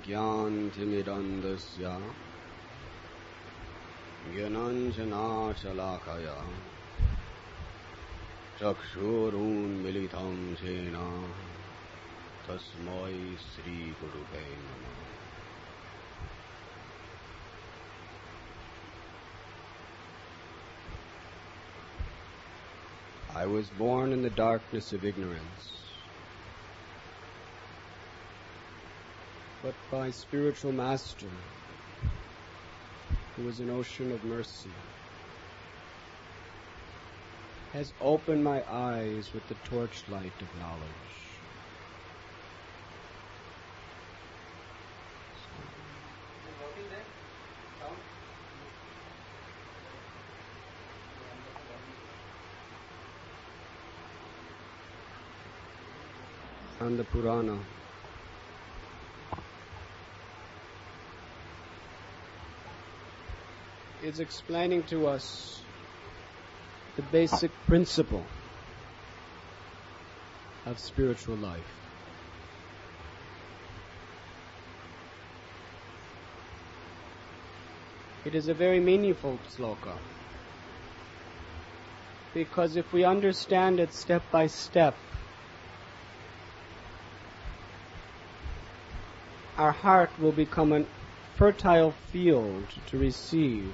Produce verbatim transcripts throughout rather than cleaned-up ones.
अज्ञानतिमिरन्धस्य ज्ञानाञ्जनाशलाकया चक्षुरुन्मीलितं येन तस्मै श्रीगुरुवे नमः। I was born in the darkness of ignorance, but my spiritual master, who is an ocean of mercy, has opened my eyes with the torchlight of knowledge. And the Purana is explaining to us the basic principle of spiritual life. It is a very meaningful sloka, because if we understand it step by step, our heart will become a fertile field to receive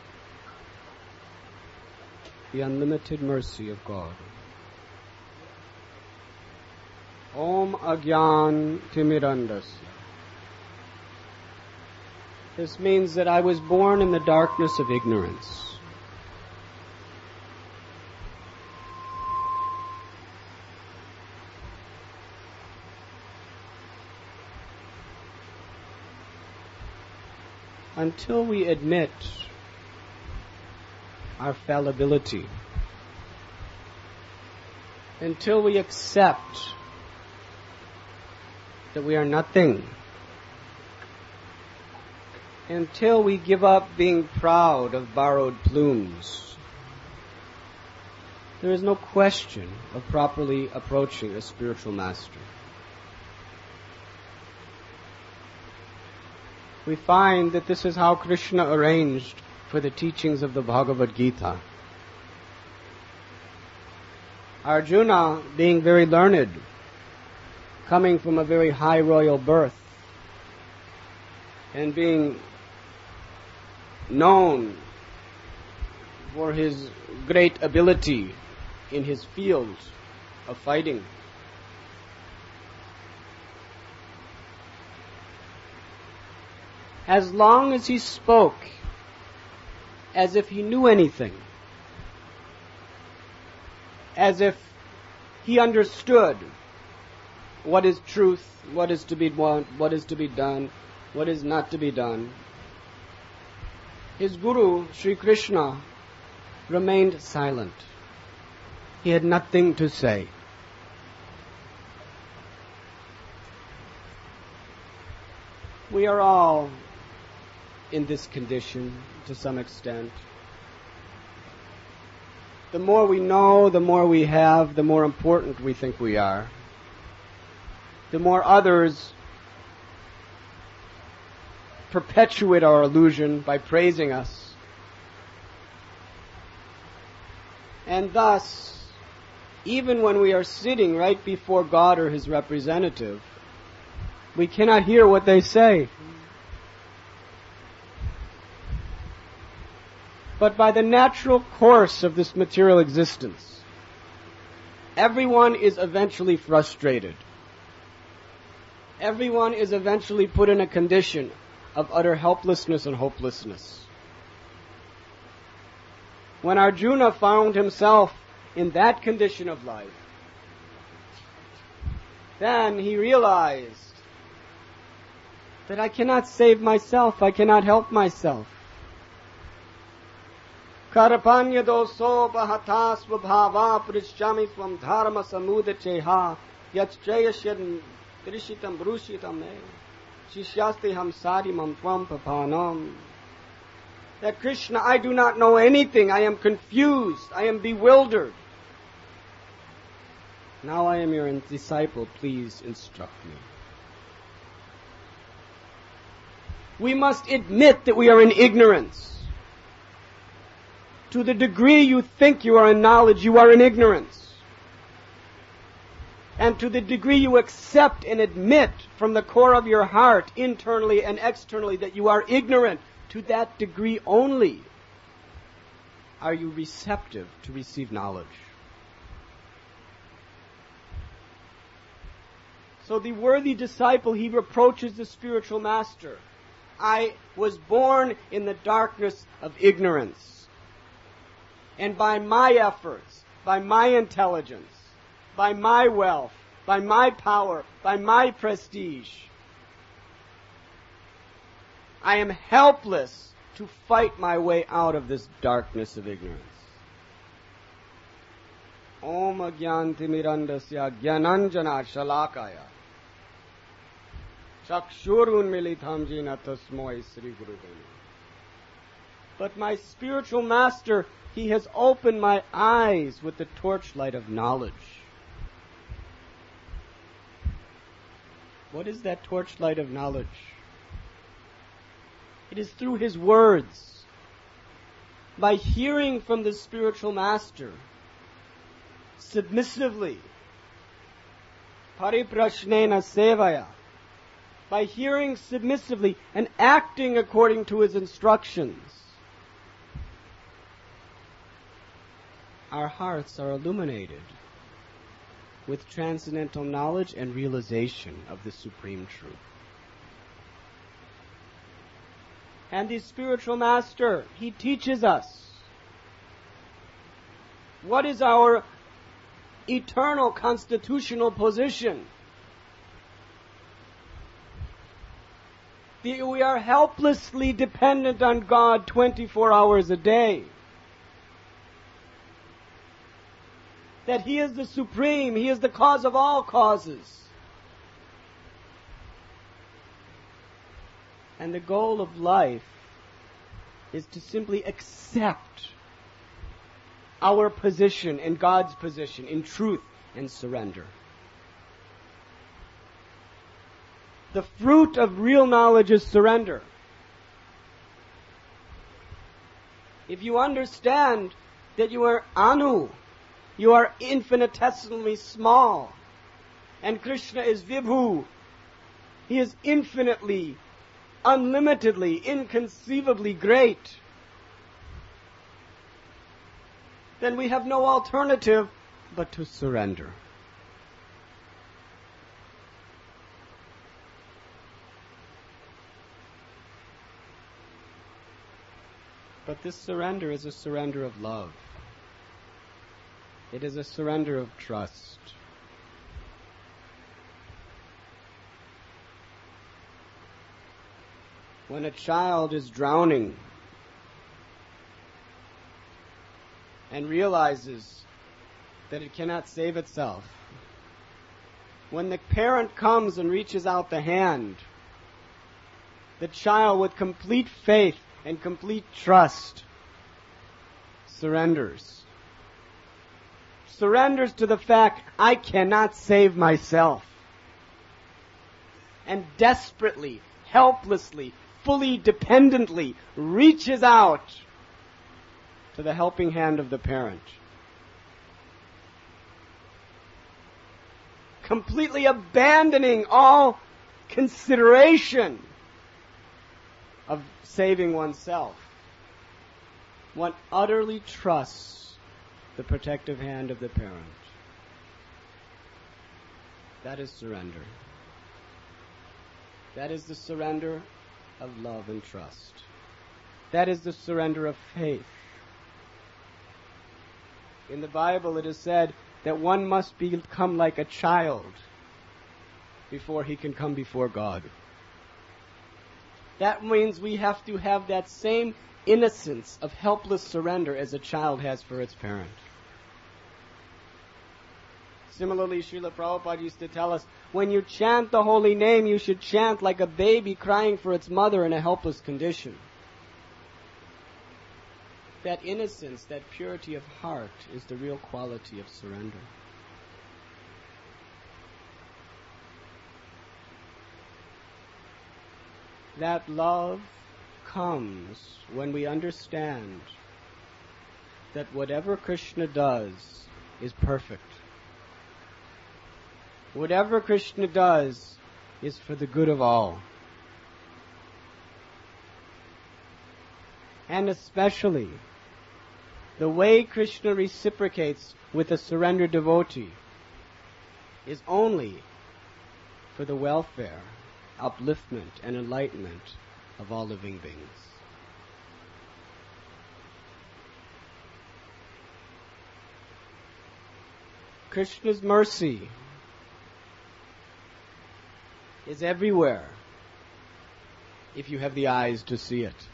the unlimited mercy of God. Om Agyan Timirandasya. This means that I was born in the darkness of ignorance. Until we admit our fallibility, until we accept that we are nothing, until we give up being proud of borrowed plumes, there is no question of properly approaching a spiritual master. We find that this is how Krishna arranged for the teachings of the Bhagavad Gita. Arjuna, being very learned, coming from a very high royal birth, and being known for his great ability in his field of fighting, as long as he spoke as if he knew anything, as if he understood what is truth, what is to be want, what is to be done, what is not to be done, his Guru, Sri Krishna, remained silent. He had nothing to say. We are all in this condition to some extent. The more we know, the more we have, the more important we think we are. The more others perpetuate our illusion by praising us. And thus, even when we are sitting right before God or His representative, we cannot hear what they say. But by the natural course of this material existence, everyone is eventually frustrated. Everyone is eventually put in a condition of utter helplessness and hopelessness. When Arjuna found himself in that condition of life, then he realized that I cannot save myself, I cannot help myself. Karapanya doso bahata svabhava prishchami svam dharma samudacheha yachchayasyan trishitam brushitam me shishyaste hamsari mam tvam papanam. That Krishna, I do not know anything, I am confused, I am bewildered. Now I am your disciple, please instruct me. We must admit that we are in ignorance. To the degree you think you are in knowledge, you are in ignorance. And to the degree you accept and admit from the core of your heart, internally and externally, that you are ignorant, to that degree only are you receptive to receive knowledge. So the worthy disciple, he reproaches the spiritual master. I was born in the darkness of ignorance. And by my efforts, by my intelligence, by my wealth, by my power, by my prestige, I am helpless to fight my way out of this darkness of ignorance. Om Agyantimirandasya Gyananjana Shalakaya Chakshurun Militham Jina Tasmoi Sri Gurudena. But my spiritual master, he has opened my eyes with the torchlight of knowledge. What is that torchlight of knowledge? It is through his words. By hearing from the spiritual master, submissively, pariprashnena sevaya, by hearing submissively and acting according to his instructions, our hearts are illuminated with transcendental knowledge and realization of the supreme truth. And the spiritual master, he teaches us what is our eternal constitutional position. The, we are helplessly dependent on God twenty-four hours a day. That he is the supreme, he is the cause of all causes. And the goal of life is to simply accept our position and God's position in truth and surrender. The fruit of real knowledge is surrender. If you understand that you are Anu, you are infinitesimally small, and Krishna is Vibhu, he is infinitely, unlimitedly, inconceivably great, then we have no alternative but to surrender. But this surrender is a surrender of love. It is a surrender of trust. When a child is drowning and realizes that it cannot save itself, when the parent comes and reaches out the hand, the child with complete faith and complete trust surrenders. Surrenders to the fact, I cannot save myself. And desperately, helplessly, fully dependently reaches out to the helping hand of the parent. Completely abandoning all consideration of saving oneself. One utterly trusts the protective hand of the parent. That is surrender. That is the surrender of love and trust. That is the surrender of faith. In the Bible it is said that one must become like a child before he can come before God. That means we have to have that same innocence of helpless surrender as a child has for its parent. Similarly, Srila Prabhupada used to tell us, when you chant the holy name, you should chant like a baby crying for its mother in a helpless condition. That innocence, that purity of heart is the real quality of surrender. that love comes when we understand that whatever Krishna does is perfect. Whatever Krishna does is for the good of all. And especially, the way Krishna reciprocates with a surrendered devotee is only for the welfare, upliftment, and enlightenment of all living beings. Krishna's mercy is everywhere if you have the eyes to see it.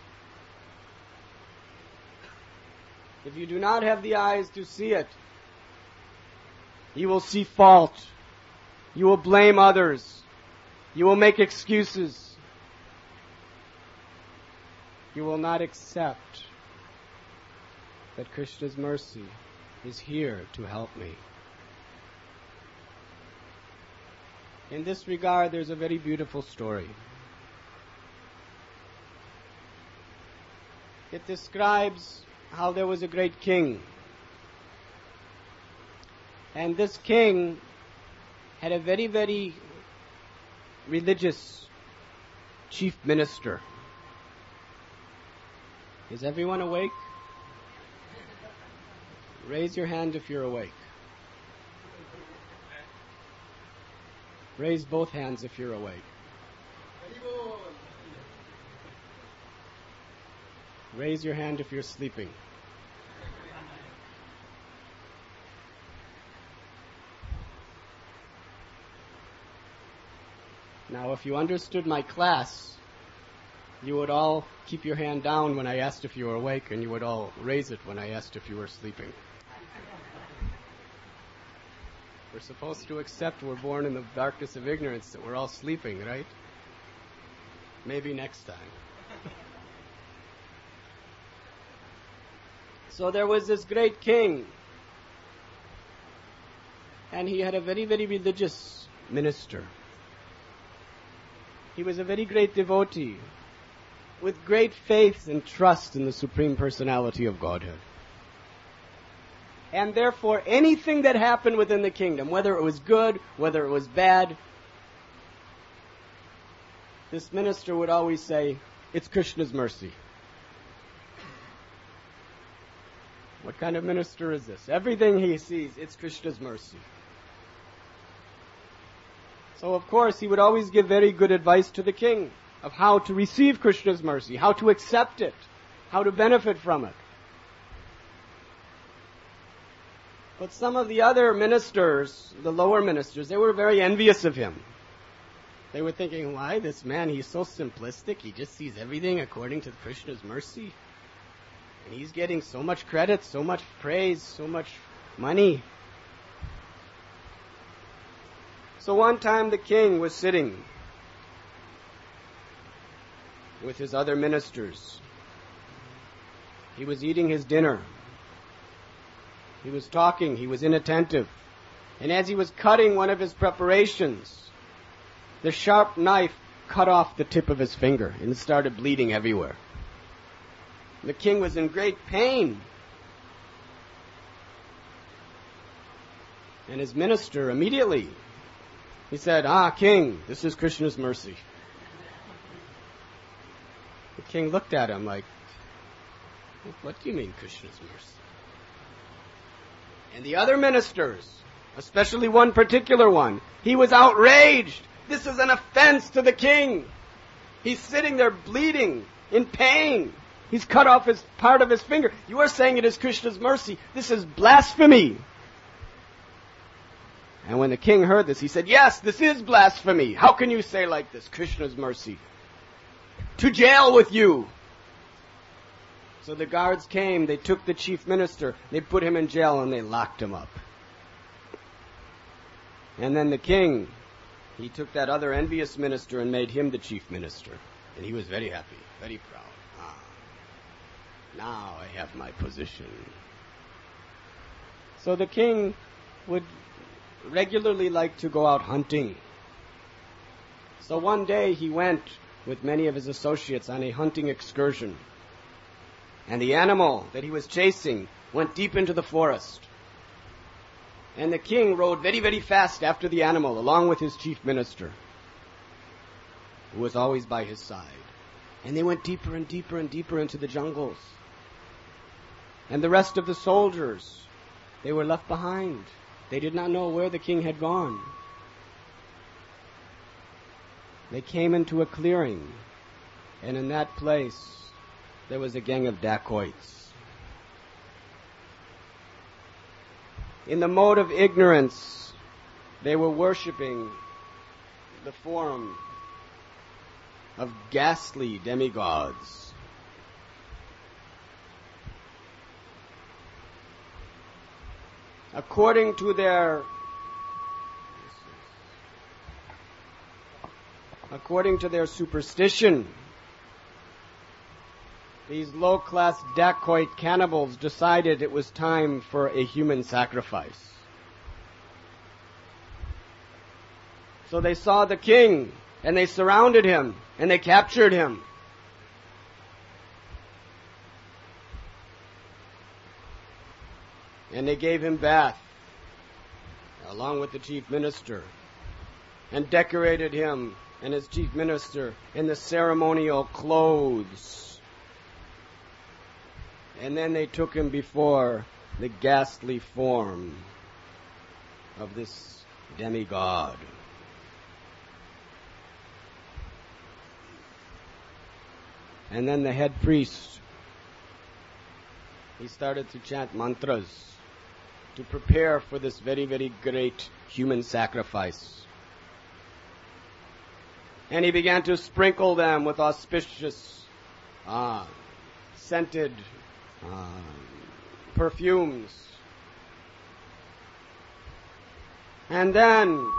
If you do not have the eyes to see it, you will see fault. You will blame others. You will make excuses. You will not accept that Krishna's mercy is here to help me. In this regard, there's a very beautiful story. It describes how there was a great king. And this king had a very, very religious chief minister. Is everyone awake? Raise your hand if you're awake. Raise both hands if you're awake. Raise your hand if you're sleeping. Now, if you understood my class, you would all keep your hand down when I asked if you were awake, and you would all raise it when I asked if you were sleeping. We're supposed to accept we're born in the darkness of ignorance, that we're all sleeping, right? Maybe next time. So there was this great king, and he had a very, very religious minister. He was a very great devotee, with great faith and trust in the Supreme Personality of Godhead. And therefore, anything that happened within the kingdom, whether it was good, whether it was bad, this minister would always say, it's Krishna's mercy. What kind of minister is this? Everything he sees, it's Krishna's mercy. So, of course, he would always give very good advice to the king of how to receive Krishna's mercy, how to accept it, how to benefit from it. But some of the other ministers, the lower ministers, they were very envious of him. They were thinking, why, this man, he's so simplistic, he just sees everything according to Krishna's mercy. And he's getting so much credit, so much praise, so much money. So one time the king was sitting with his other ministers. He was eating his dinner. He was talking, he was inattentive. And as he was cutting one of his preparations, the sharp knife cut off the tip of his finger and started bleeding everywhere. The king was in great pain. And his minister immediately, he said, ah, king, this is Krishna's mercy. The king looked at him like, what do you mean Krishna's mercy? And the other ministers, especially one particular one, he was outraged. This is an offense to the king. He's sitting there bleeding, in pain. He's cut off his part of his finger. You are saying it is Krishna's mercy. This is blasphemy. And when the king heard this, he said, yes, this is blasphemy. How can you say like this, Krishna's mercy? To jail with you. So the guards came, they took the chief minister, they put him in jail and they locked him up. And then the king, he took that other envious minister and made him the chief minister. And he was very happy, very proud. Now I have my position. So the king would regularly like to go out hunting. So one day he went with many of his associates on a hunting excursion. And the animal that he was chasing went deep into the forest. And the king rode very, very fast after the animal, along with his chief minister, who was always by his side. And they went deeper and deeper and deeper into the jungles. And the rest of the soldiers, they were left behind. They did not know where the king had gone. They came into a clearing, and in that place there was a gang of dacoits. In the mode of ignorance, they were worshipping the form of ghastly demigods. According to their according to their superstition, these low-class dacoit cannibals decided it was time for a human sacrifice. So they saw the king, and they surrounded him, and they captured him. And they gave him bath, along with the chief minister, and decorated him and his chief minister in the ceremonial clothes. And then they took him before the ghastly form of this demigod. And then the head priest, he started to chant mantras to prepare for this very, very great human sacrifice. And he began to sprinkle them with auspicious, uh, scented uh, perfumes. And then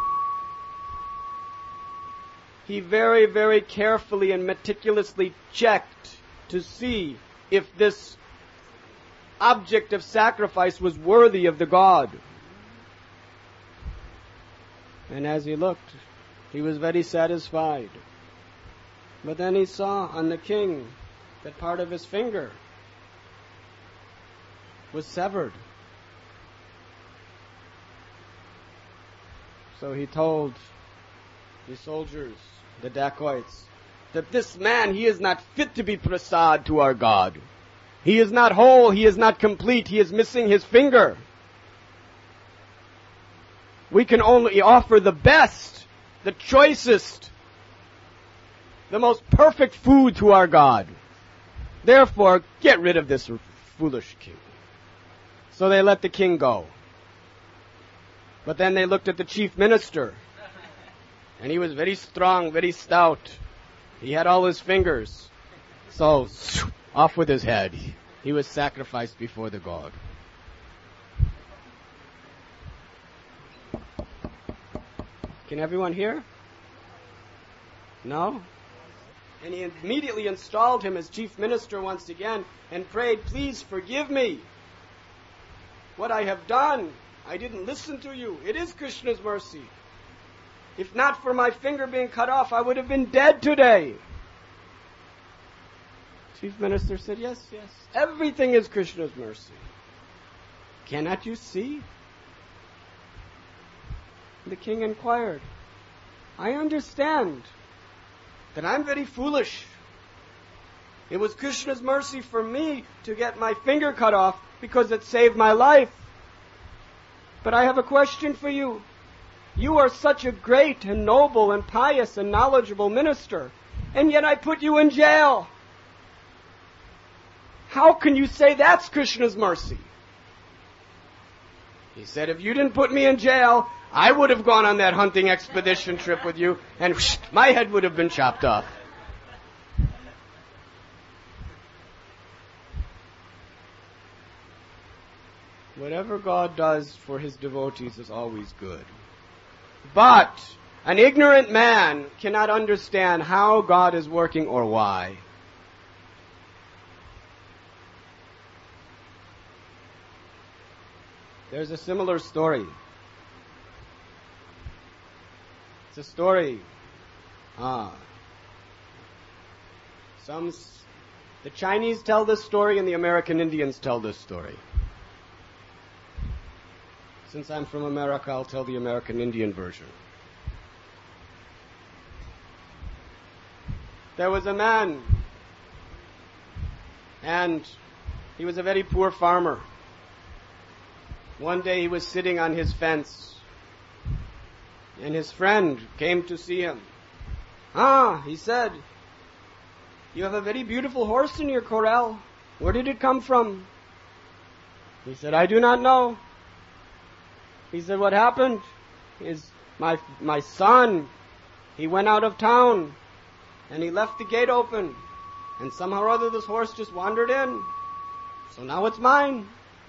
he very, very carefully and meticulously checked to see if this object of sacrifice was worthy of the god. And as he looked, he was very satisfied. But then he saw on the king that part of his finger was severed. So he told the soldiers, the dacoits, that this man, he is not fit to be prasad to our God. He is not whole, he is not complete, he is missing his finger. We can only offer the best, the choicest, the most perfect food to our God. Therefore, get rid of this foolish king. So they let the king go. But then they looked at the chief minister, and he was very strong, very stout. He had all his fingers. So, off with his head. He was sacrificed before the god. Can everyone hear? No? And he immediately installed him as chief minister once again and prayed, please forgive me. What I have done, I didn't listen to you. It is Krishna's mercy. If not for my finger being cut off, I would have been dead today. Chief minister said, yes, yes. Everything is Krishna's mercy. Cannot you see? The king inquired, I understand that I'm very foolish. It was Krishna's mercy for me to get my finger cut off because it saved my life. But I have a question for you. You are such a great and noble and pious and knowledgeable minister, and yet I put you in jail. How can you say that's Krishna's mercy? He said, if you didn't put me in jail, I would have gone on that hunting expedition trip with you, and whoosh, my head would have been chopped off. Whatever God does for his devotees is always good. But an ignorant man cannot understand how God is working or why. There's a similar story. It's a story ah, Some, s- the Chinese tell this story and the American Indians tell this story. Since I'm from America, I'll tell the American Indian version. There was a man, and he was a very poor farmer. One day he was sitting on his fence, and his friend came to see him. Ah, he said, you have a very beautiful horse in your corral. Where did it come from? He said, I do not know. He said, what happened is my my son, he went out of town, and he left the gate open, and somehow or other this horse just wandered in. So now it's mine.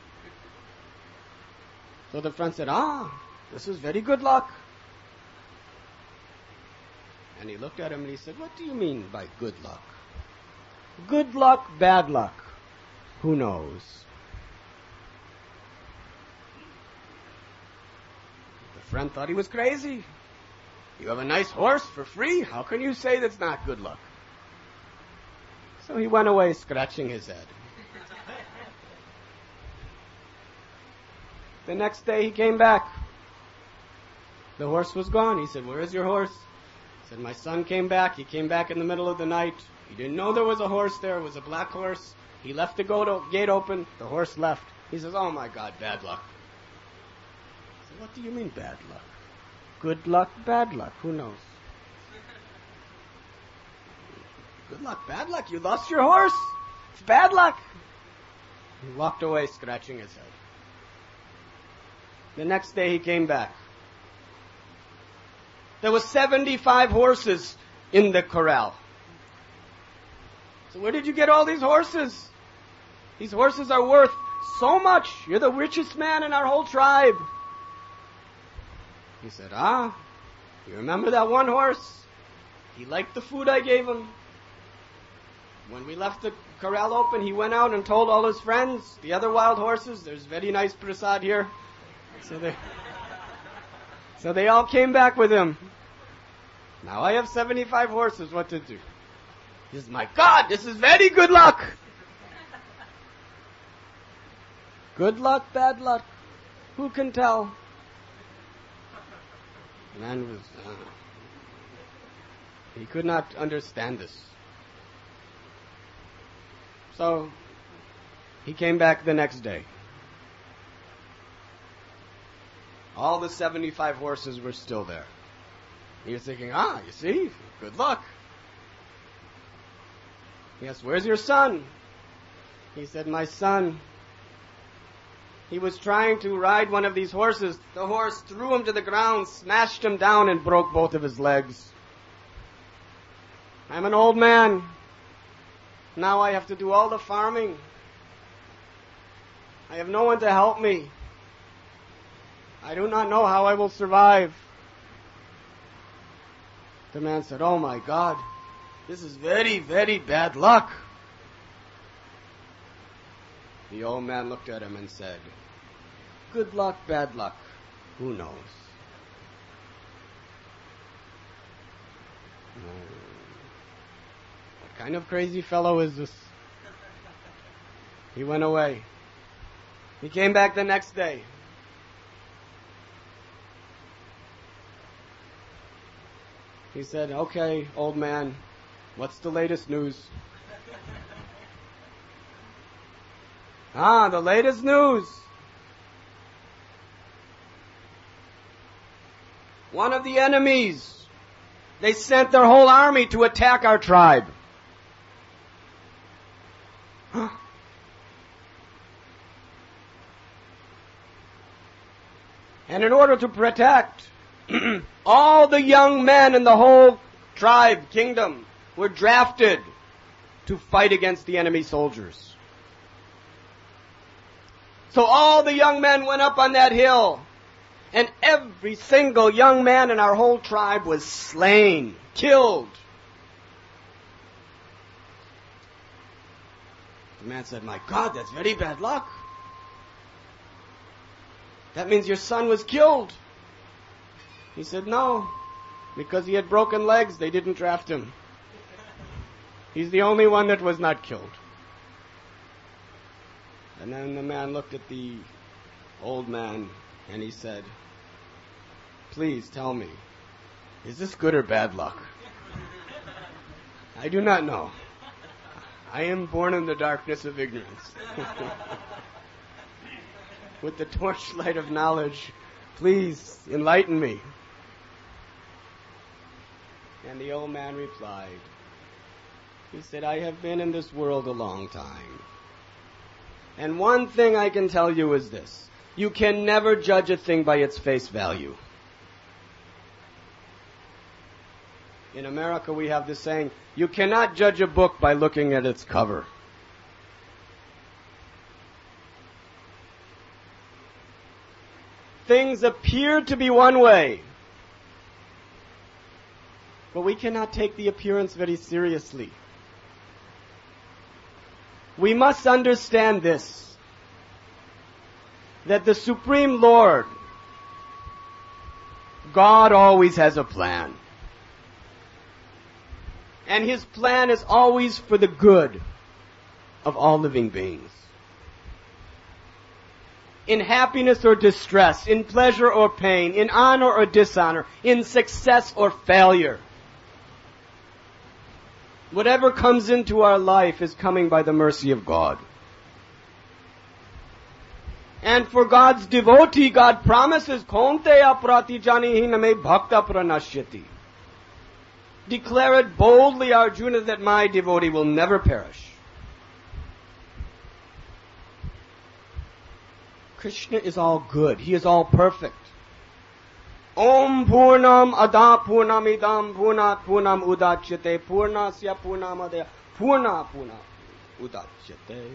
So the friend said, ah, this is very good luck. And he looked at him and he said, what do you mean by good luck? Good luck, bad luck. Who knows? The friend thought he was crazy. You have a nice horse for free? How can you say that's not good luck? So he went away scratching his head. The next day he came back. The horse was gone. He said, where is your horse? He said, my son came back. He came back in the middle of the night. He didn't know there was a horse there. It was a black horse. He left the gate open. The horse left. He says, oh my God, bad luck. I said, what do you mean bad luck? Good luck, bad luck. Who knows? Good luck, bad luck. You lost your horse. It's bad luck. He walked away scratching his head. The next day he came back. There was seventy-five horses in the corral. So where did you get all these horses? These horses are worth so much. You're the richest man in our whole tribe. He said, ah, you remember that one horse? He liked the food I gave him. When we left the corral open, he went out and told all his friends, the other wild horses, there's very nice prasad here. So they, so they all came back with him. Now I have seventy-five horses, what to do? He says, my God, this is very good luck. Good luck, bad luck. Who can tell? The man was, uh, he could not understand this. So, he came back the next day. All the seventy-five horses were still there. He was thinking, ah, you see, good luck. Yes, where's your son? He said, my son, he was trying to ride one of these horses. The horse threw him to the ground, smashed him down, and broke both of his legs. I'm an old man. Now I have to do all the farming. I have no one to help me. I do not know how I will survive. The man said, oh my God, this is very, very bad luck. The old man looked at him and said, good luck, bad luck, who knows? What kind of crazy fellow is this? He went away. He came back the next day. He said, okay, old man, what's the latest news? Ah, the latest news. One of the enemies, they sent their whole army to attack our tribe. Huh? And in order to protect all the young men in the whole tribe, kingdom, were drafted to fight against the enemy soldiers. So all the young men went up on that hill, and every single young man in our whole tribe was slain, killed. The man said, my God, that's very bad luck. That means your son was killed. He said, no, because he had broken legs, they didn't draft him. He's the only one that was not killed. And then the man looked at the old man and he said, please tell me, is this good or bad luck? I do not know. I am born in the darkness of ignorance. With the torchlight of knowledge, please enlighten me. And the old man replied, he said, I have been in this world a long time. And one thing I can tell you is this. You can never judge a thing by its face value. In America, we have this saying, you cannot judge a book by looking at its cover. Things appear to be one way, but we cannot take the appearance very seriously. We must understand this, that the Supreme Lord, God, always has a plan. And His plan is always for the good of all living beings. In happiness or distress, in pleasure or pain, in honor or dishonor, in success or failure. Whatever comes into our life is coming by the mercy of God. And for God's devotee, God promises, Kaunteya pratijanihi name bhakta pranashyati. Declare it boldly, Arjuna, that my devotee will never perish. Krishna is all good. He is all perfect. Om Purnam Ada Purnam Idam Purnat Purnam Udachyate Purnasya Purnamadaya Purna Purna Udachyate.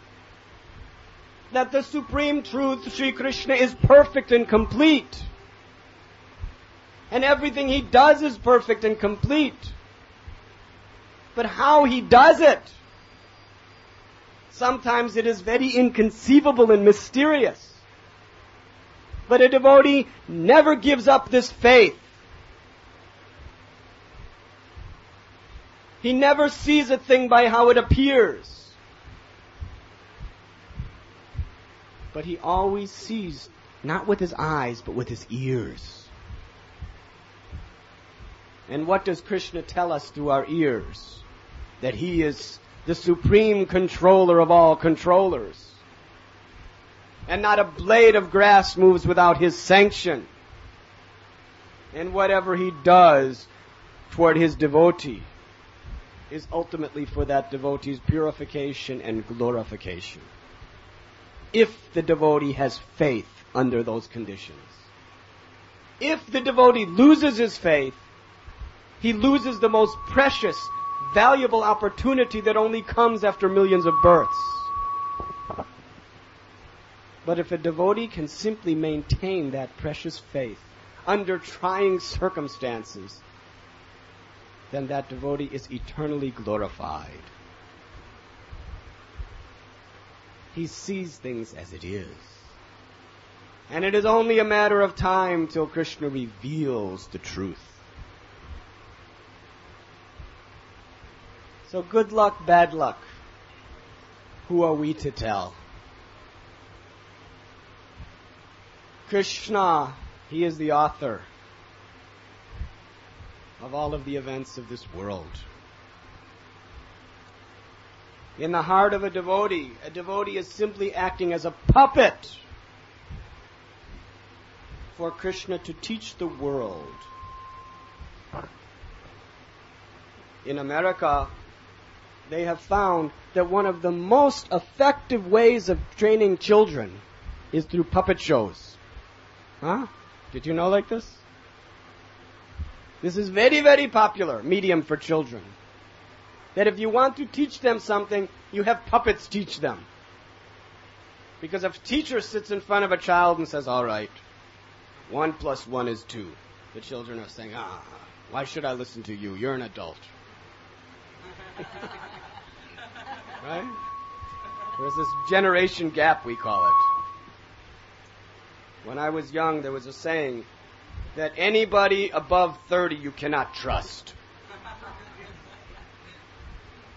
That the supreme truth, Sri Krishna, is perfect and complete. And everything He does is perfect and complete. But how He does it, sometimes it is very inconceivable and mysterious. But a devotee never gives up this faith. He never sees a thing by how it appears. But he always sees, not with his eyes, but with his ears. And what does Krishna tell us through our ears? That He is the supreme controller of all controllers. And not a blade of grass moves without His sanction. And whatever He does toward His devotee is ultimately for that devotee's purification and glorification. If the devotee has faith under those conditions. If the devotee loses his faith, he loses the most precious, valuable opportunity that only comes after millions of births. But if a devotee can simply maintain that precious faith under trying circumstances, then that devotee is eternally glorified. He sees things as it is. And it is only a matter of time till Krishna reveals the truth. So good luck, bad luck. Who are we to tell? Krishna, He is the author of all of the events of this world. In the heart of a devotee, a devotee is simply acting as a puppet for Krishna to teach the world. In America, they have found that one of the most effective ways of training children is through puppet shows. Huh? Did you know like this? This is very, very popular medium for children. That if you want to teach them something, you have puppets teach them. Because if a teacher sits in front of a child and says, all right, one plus one is two, the children are saying, ah, why should I listen to you? You're an adult. Right? There's this generation gap, we call it. When I was young, there was a saying that anybody above thirty you cannot trust.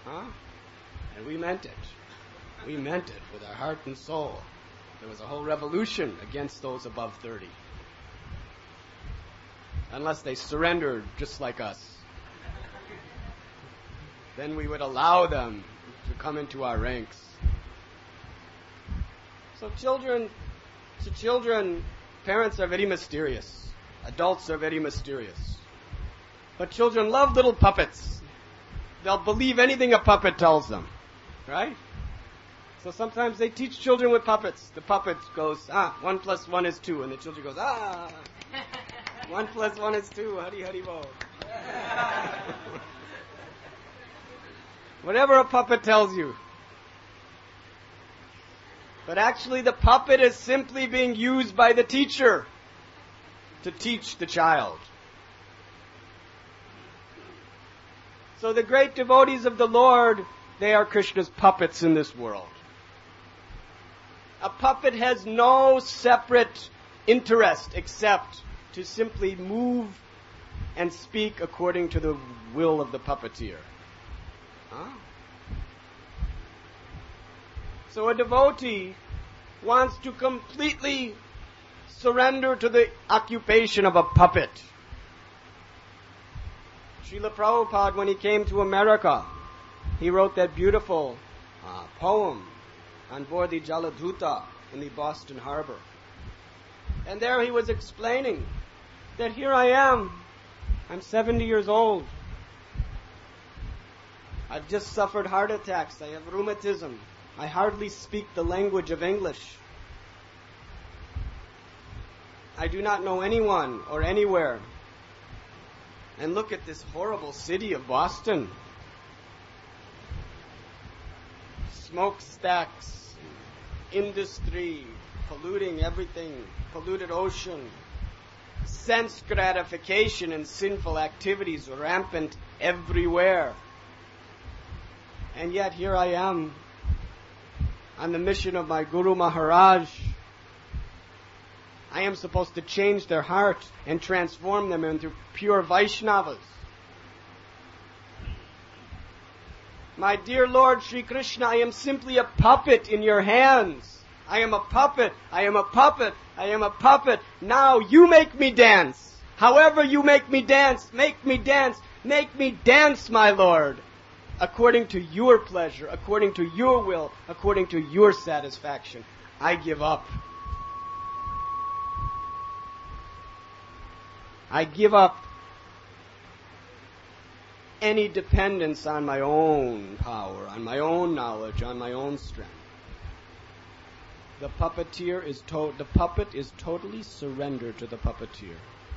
Huh? And we meant it. We meant it with our heart and soul. There was a whole revolution against those above thirty. Unless they surrendered just like us. Then we would allow them to come into our ranks. So children, to children, parents are very mysterious. Adults are very mysterious. But children love little puppets. They'll believe anything a puppet tells them. Right? So sometimes they teach children with puppets. The puppet goes, ah, one plus one is two. And the children goes, ah, one plus one is two. Hari Hari Bo. Whatever a puppet tells you. But actually the puppet is simply being used by the teacher to teach the child. So the great devotees of the Lord, they are Krishna's puppets in this world. A puppet has no separate interest except to simply move and speak according to the will of the puppeteer. Huh? So a devotee wants to completely surrender to the occupation of a puppet. Srila Prabhupada, when he came to America, he wrote that beautiful uh, poem on board the Jaladhuta in the Boston Harbor. And there he was explaining that here I am, I'm seventy years old. I've just suffered heart attacks, I have rheumatism, I hardly speak the language of English. I do not know anyone or anywhere. And look at this horrible city of Boston. Smokestacks, industry, polluting everything, polluted ocean, sense gratification and sinful activities rampant everywhere. And yet here I am on the mission of my Guru Maharaj. I am supposed to change their heart and transform them into pure Vaishnavas. My dear Lord Sri Krishna, I am simply a puppet in your hands. I am a puppet, I am a puppet, I am a puppet. Now you make me dance. However you make me dance, make me dance, make me dance, my Lord. According to your pleasure, according to your will, according to your satisfaction. I give up. I give up any dependence on my own power, on my own knowledge, on my own strength. The puppeteer is to- the puppet is totally surrendered to the puppeteer.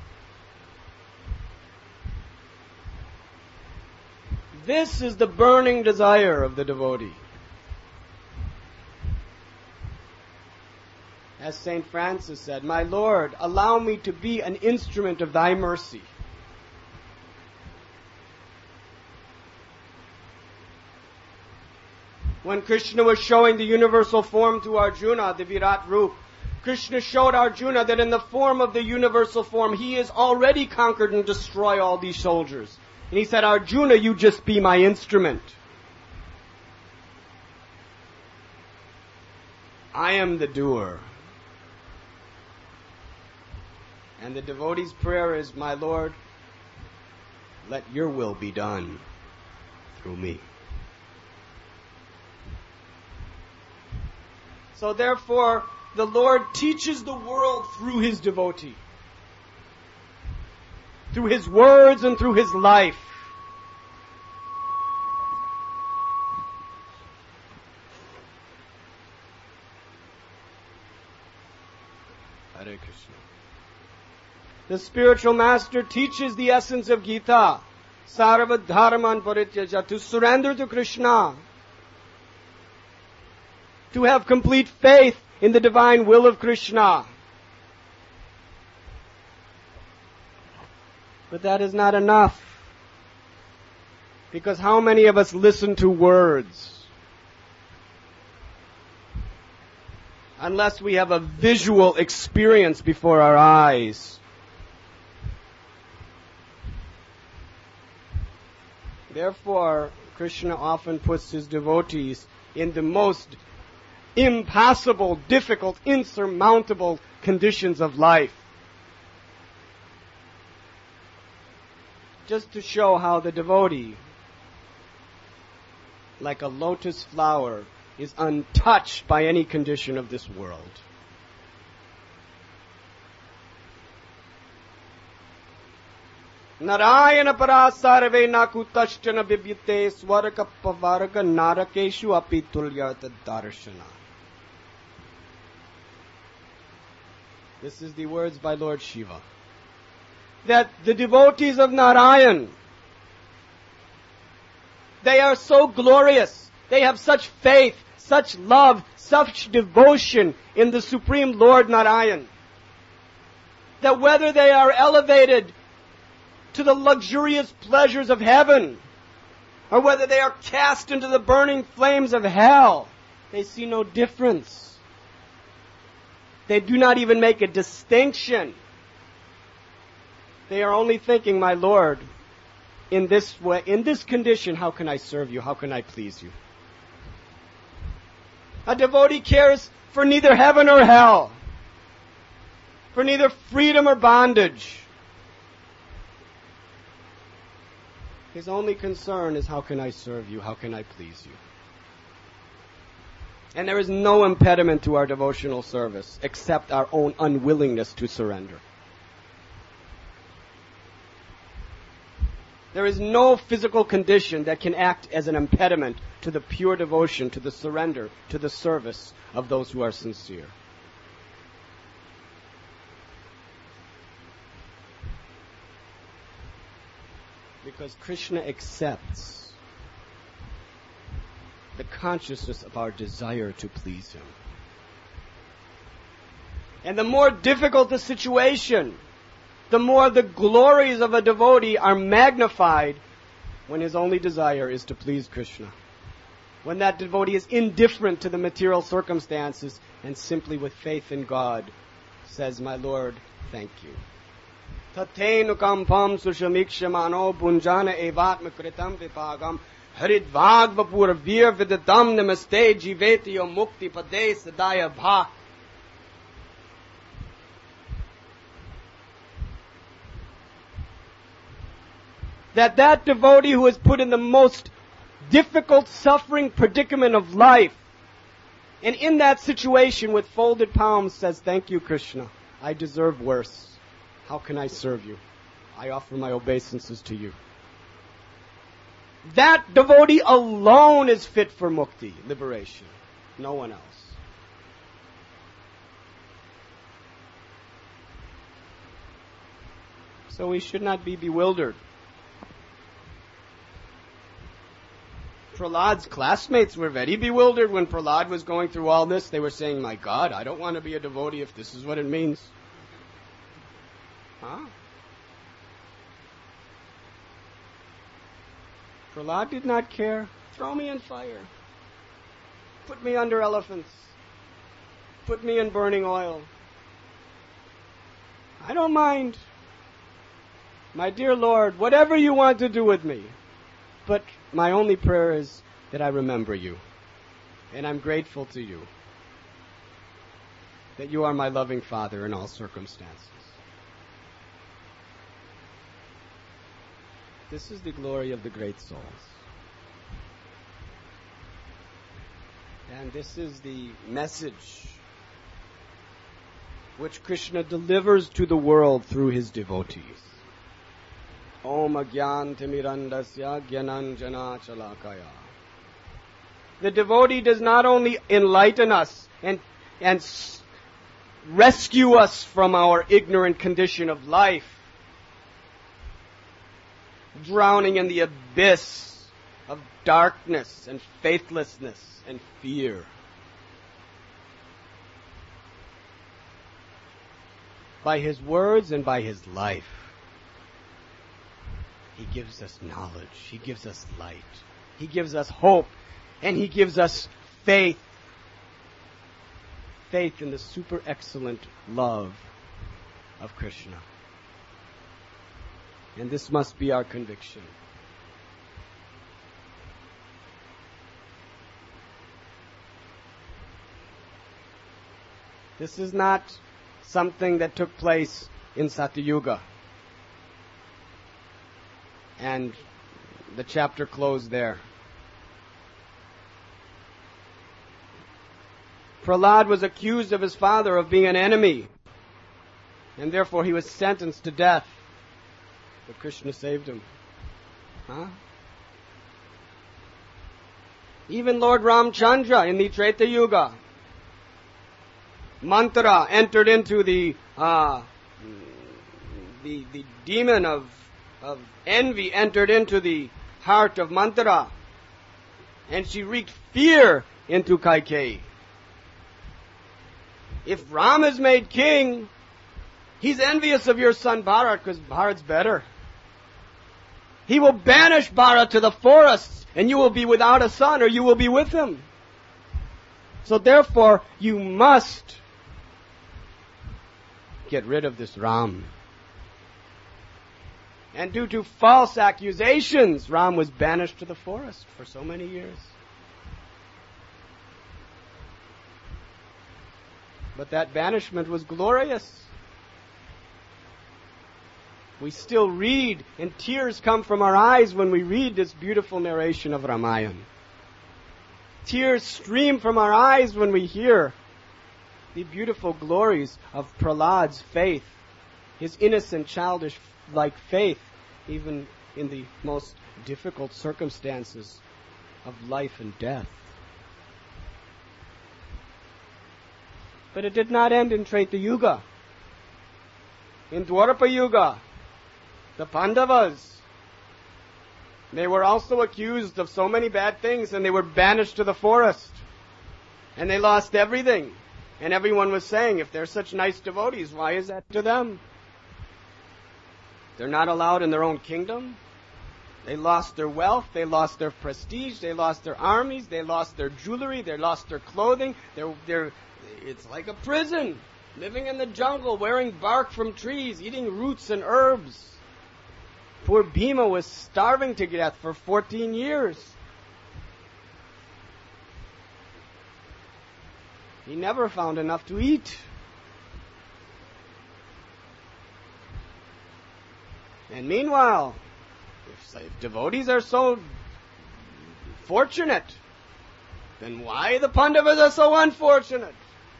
This is the burning desire of the devotee. As Saint Francis said, my Lord, allow me to be an instrument of thy mercy. When Krishna was showing the universal form to Arjuna, the Virat Rup, Krishna showed Arjuna that in the form of the universal form, he has already conquered and destroyed all these soldiers. And he said, Arjuna, you just be my instrument. I am the doer. And the devotee's prayer is, my Lord, let your will be done through me. So therefore, the Lord teaches the world through his devotee. Through his words and through his life. Hare Krishna. The spiritual master teaches the essence of Gita, Sarva Dharman Parityaja, to surrender to Krishna, to have complete faith in the divine will of Krishna. But that is not enough. Because how many of us listen to words? Unless we have a visual experience before our eyes. Therefore, Krishna often puts his devotees in the most impossible, difficult, insurmountable conditions of life, just to show how the devotee, like a lotus flower, is untouched by any condition of this world. Narayana parasarve nakutashchana bibyate swarga pavarga narakeshu api tulyata darshana. This is the words by Lord Shiva. That the devotees of Narayan, they are so glorious, they have such faith, such love, such devotion in the Supreme Lord Narayan, that whether they are elevated to the luxurious pleasures of heaven, or whether they are cast into the burning flames of hell, they see no difference. They do not even make a distinction. They are only thinking, my Lord, in this way, in this condition, how can I serve you? How can I please you? A devotee cares for neither heaven or hell, for neither freedom or bondage. His only concern is, how can I serve you? How can I please you? And there is no impediment to our devotional service except our own unwillingness to surrender. There is no physical condition that can act as an impediment to the pure devotion, to the surrender, to the service of those who are sincere. Because Krishna accepts the consciousness of our desire to please Him. And the more difficult the situation, the more the glories of a devotee are magnified when his only desire is to please Krishna. When that devotee is indifferent to the material circumstances and simply with faith in God says, my Lord, thank you. Tatenu kampam sushamikshmano punjana evatma kritam vipagam haridvag vapur vir vidatam namaste jiveti yo mukti pade sadaya bha. That that devotee who is put in the most difficult suffering predicament of life, and in that situation with folded palms says, thank you, Krishna, I deserve worse. How can I serve you? I offer my obeisances to you. That devotee alone is fit for mukti, liberation. No one else. So we should not be bewildered. Prahlad's classmates were very bewildered when Prahlad was going through all this. They were saying, my God, I don't want to be a devotee if this is what it means. Huh? Prahlad did not care. Throw me in fire. Put me under elephants. Put me in burning oil. I don't mind. My dear Lord, whatever you want to do with me. But my only prayer is that I remember you. And I'm grateful to you that you are my loving Father in all circumstances. This is the glory of the great souls. And this is the message which Krishna delivers to the world through his devotees. Om Agyantimirandasya Gyananjana Chalakaya. The devotee does not only enlighten us and, and s- rescue us from our ignorant condition of life, drowning in the abyss of darkness and faithlessness and fear. By his words and by his life, he gives us knowledge, he gives us light, he gives us hope, and he gives us faith. Faith in the super excellent love of Krishna. And this must be our conviction. This is not something that took place in Satyuga. And the chapter closed there. Prahlad was accused of his father of being an enemy, and therefore he was sentenced to death. But Krishna saved him. Huh? Even Lord Ramchandra in the Treta Yuga, Manthara entered into the uh, the the demon of of envy entered into the heart of Manthara, and she wreaked fear into Kaikeyi. If Ram is made king, he's envious of your son Bharat because Bharat's better. He will banish Bharat to the forests, and you will be without a son, or you will be with him. So therefore, you must get rid of this Ram. And due to false accusations, Ram was banished to the forest for so many years. But that banishment was glorious. We still read, and tears come from our eyes when we read this beautiful narration of Ramayana. Tears stream from our eyes when we hear the beautiful glories of Prahlad's faith, his innocent, childish-like faith, even in the most difficult circumstances of life and death. But it did not end in Treta Yuga. In Dwapara Yuga, the Pandavas, they were also accused of so many bad things, and they were banished to the forest. And they lost everything. And everyone was saying, if they're such nice devotees, why is that to them? They're not allowed in their own kingdom. They lost their wealth, they lost their prestige, they lost their armies, they lost their jewelry, they lost their clothing. They're, they're, it's like a prison, living in the jungle, wearing bark from trees, eating roots and herbs. Poor Bhima was starving to death for fourteen years. He never found enough to eat. And meanwhile, if, if devotees are so fortunate, then why the Pandavas are so unfortunate?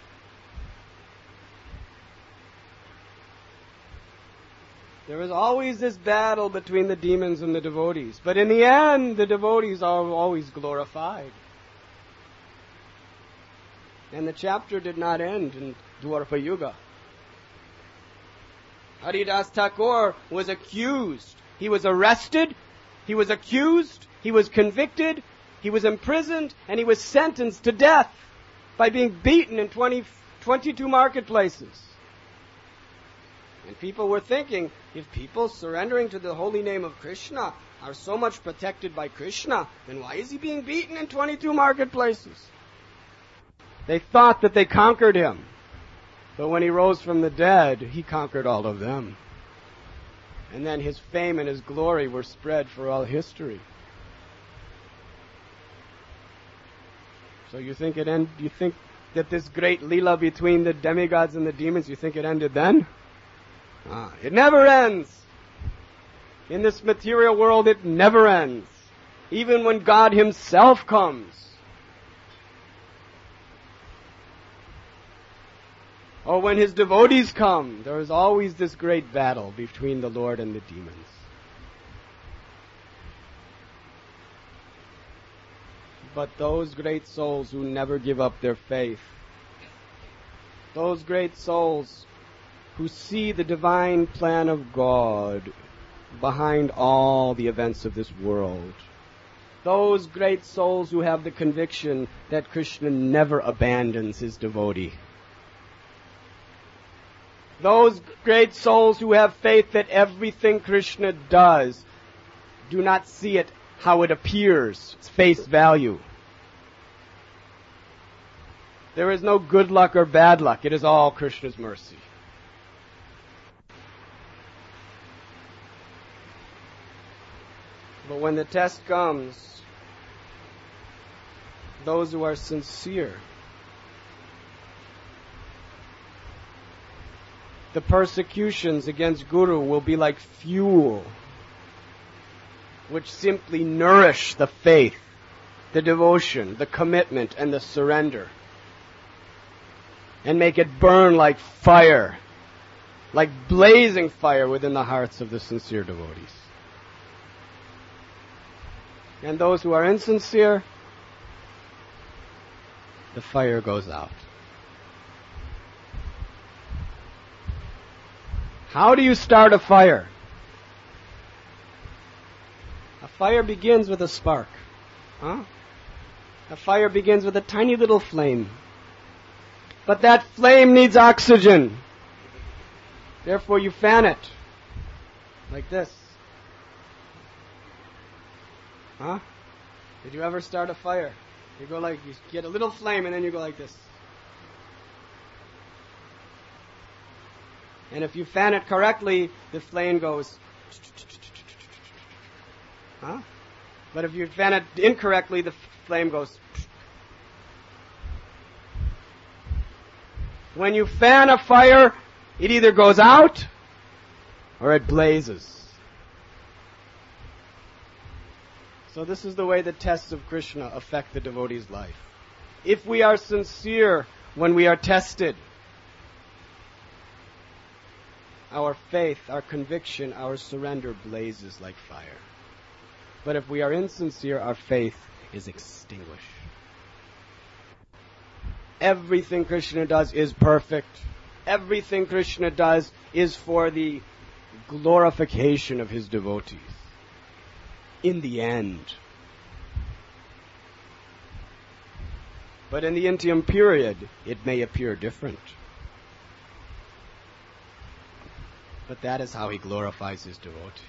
There is always this battle between the demons and the devotees. But in the end, the devotees are always glorified. And the chapter did not end in Dwapara Yuga. Haridas Thakur was accused. He was arrested. He was accused. He was convicted. He was imprisoned. And he was sentenced to death by being beaten in twenty, twenty-two marketplaces. And people were thinking, if people surrendering to the holy name of Krishna are so much protected by Krishna, then why is he being beaten in twenty-two marketplaces? They thought that they conquered him. But when he rose from the dead, he conquered all of them. And then his fame and his glory were spread for all history. So you think it end, you think that this great Leela between the demigods and the demons, you think it ended then? Ah, it never ends. In this material world, it never ends. Even when God himself comes. Or when his devotees come, there is always this great battle between the Lord and the demons. But those great souls who never give up their faith, those great souls who see the divine plan of God behind all the events of this world, those great souls who have the conviction that Krishna never abandons his devotee, those great souls who have faith that everything Krishna does, do not see it how it appears, its face value. There is no good luck or bad luck. It is all Krishna's mercy. But when the test comes, those who are sincere, the persecutions against Guru will be like fuel, which simply nourish the faith, the devotion, the commitment, and the surrender, and make it burn like fire, like blazing fire within the hearts of the sincere devotees. And those who are insincere, the fire goes out. How do you start a fire? A fire begins with a spark. Huh? A fire begins with a tiny little flame. But that flame needs oxygen. Therefore you fan it. Like this. Huh? Did you ever start a fire? You go like, you get a little flame and then you go like this. And if you fan it correctly, the flame goes. Huh? But if you fan it incorrectly, the flame goes. When you fan a fire, it either goes out or it blazes. So this is the way the tests of Krishna affect the devotee's life. If we are sincere when we are tested, our faith, our conviction, our surrender blazes like fire. But if we are insincere, our faith is extinguished. Everything Krishna does is perfect. Everything Krishna does is for the glorification of his devotees. In the end. But in the interim period, it may appear different. But that is how he glorifies his devotee.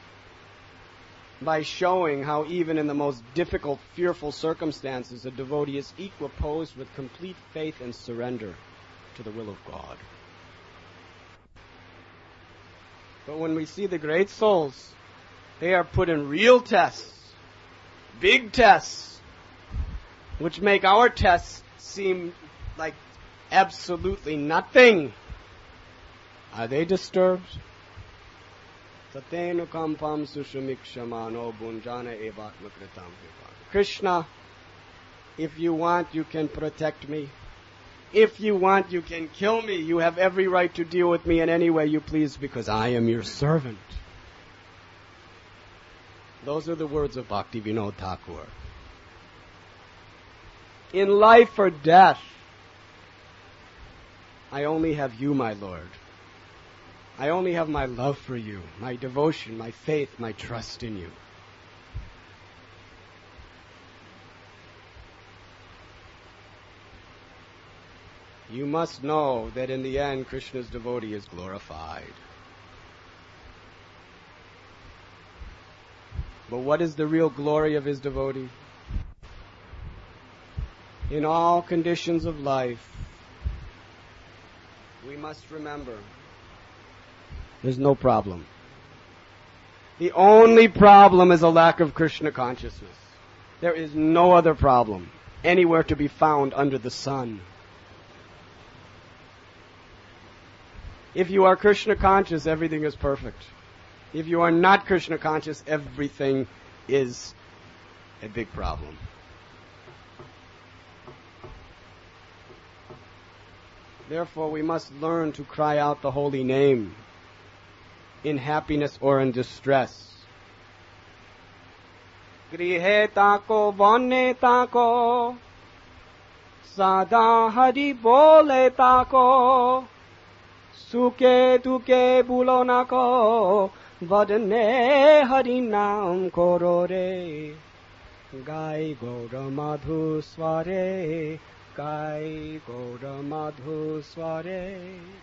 By showing how even in the most difficult, fearful circumstances, a devotee is equiposed with complete faith and surrender to the will of God. But when we see the great souls, they are put in real tests, big tests, which make our tests seem like absolutely nothing. Are they disturbed? Krishna, if you want, you can protect me. If you want, you can kill me. You have every right to deal with me in any way you please, because I am your servant. Those are the words of Bhaktivinoda Thakur. In life or death, I only have you, my Lord. I only have my love for you, my devotion, my faith, my trust in you. You must know that in the end, Krishna's devotee is glorified. But what is the real glory of his devotee? In all conditions of life, we must remember there's no problem. The only problem is a lack of Krishna consciousness. There is no other problem anywhere to be found under the sun. If you are Krishna conscious, everything is perfect. If you are not Krishna conscious, everything is a big problem. Therefore, we must learn to cry out the holy name in happiness or in distress. Grihe tako vane tako sada hari bole tako suke duke bulo nako vadane hari naam korore gai gaura madhu sware gai gaura madhu sware.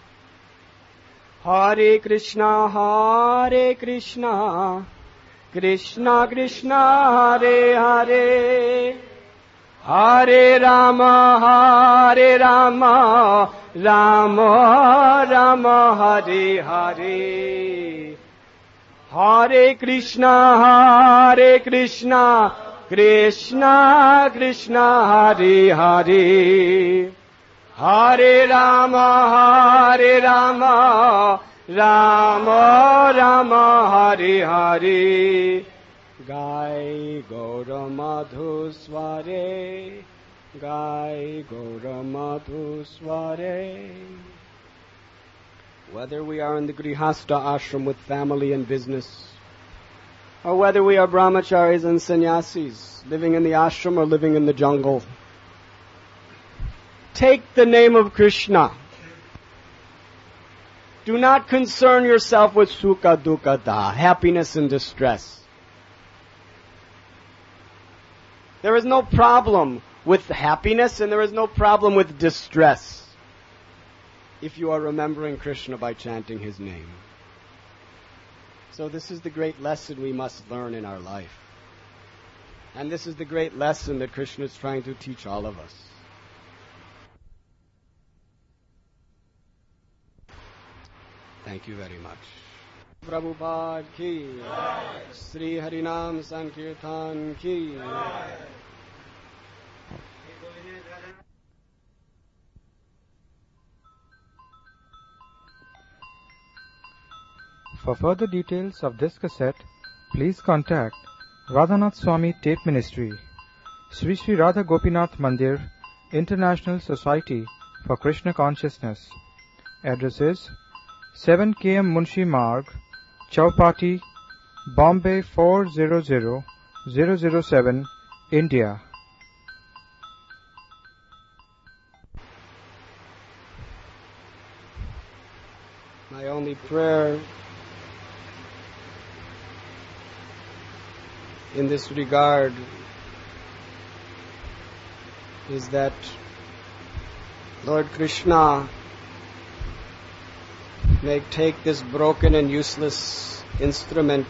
Hare Krishna, Hare Krishna, Krishna Krishna, Hare Hare, Hare Rama, Hare Rama, Rama Rama, Hare Hare. Hare Krishna, Hare Krishna, Krishna Krishna, Hare Hare. Hare Rama, Hare Rama, Rama Rama, Hare Hare. Gai Gaura Madhusware, Gai Gaura Madhusware. Whether we are in the Grihastha ashram with family and business, or whether we are brahmacharis and sannyasis, living in the ashram or living in the jungle, take the name of Krishna. Do not concern yourself with sukha dukkha da, happiness and distress. There is no problem with happiness and there is no problem with distress if you are remembering Krishna by chanting His name. So this is the great lesson we must learn in our life. And this is the great lesson that Krishna is trying to teach all of us. Thank you very much. Prabhupada ki, Sri Harinam Sankirtan ki. For further details of this cassette, please contact Radhanath Swami Tape Ministry, Sri Sri Radha Gopinath Mandir, International Society for Krishna Consciousness. Address is seven K M Munshi Marg, Chowpatty, Bombay four zero zero zero zero seven, India. My only prayer in this regard is that Lord Krishna may take this broken and useless instrument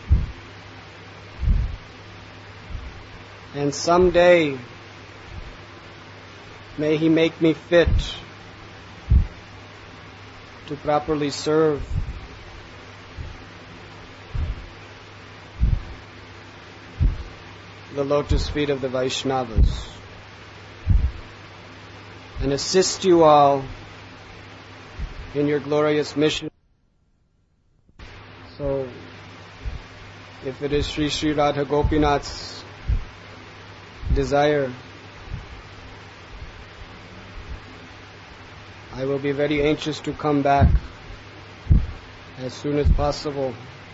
and someday may He make me fit to properly serve the lotus feet of the Vaishnavas and assist you all in your glorious mission. So, if it is Sri Sri Radha Gopinath's desire, I will be very anxious to come back as soon as possible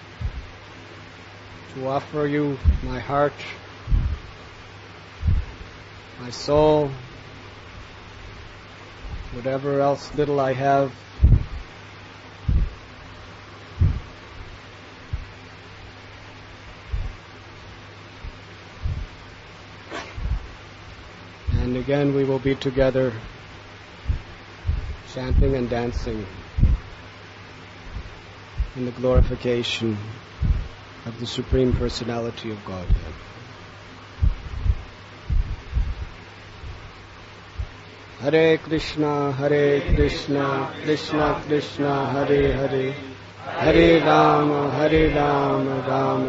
to offer you my heart, my soul, whatever else little I have. And again we will be together chanting and dancing in the glorification of the Supreme Personality of Godhead. Hare Krishna, Hare Krishna, Krishna Krishna, Hare Hare, Hare Rama, Hare Rama, Rama